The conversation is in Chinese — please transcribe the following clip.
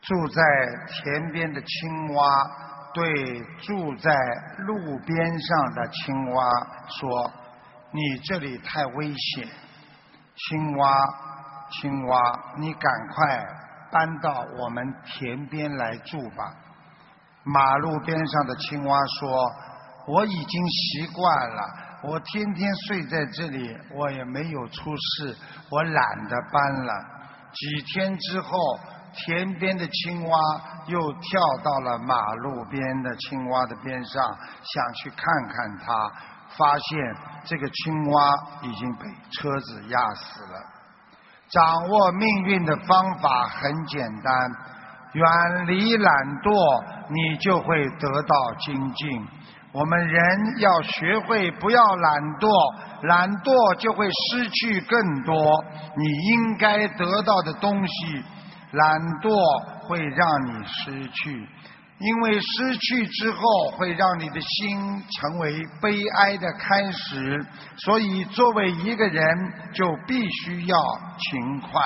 住在田边的青蛙对住在路边上的青蛙说：你这里太危险，青蛙，你赶快搬到我们田边来住吧。马路边上的青蛙说：我已经习惯了，我天天睡在这里，我也没有出事，我懒得搬了。几天之后，田边的青蛙又跳到了马路边的青蛙的边上，想去看看它，发现这个青蛙已经被车子压死了。掌握命运的方法很简单，远离懒惰，你就会得到精进。我们人要学会不要懒惰，懒惰就会失去更多你应该得到的东西，懒惰会让你失去，因为失去之后会让你的心成为悲哀的开始，所以作为一个人就必须要勤快。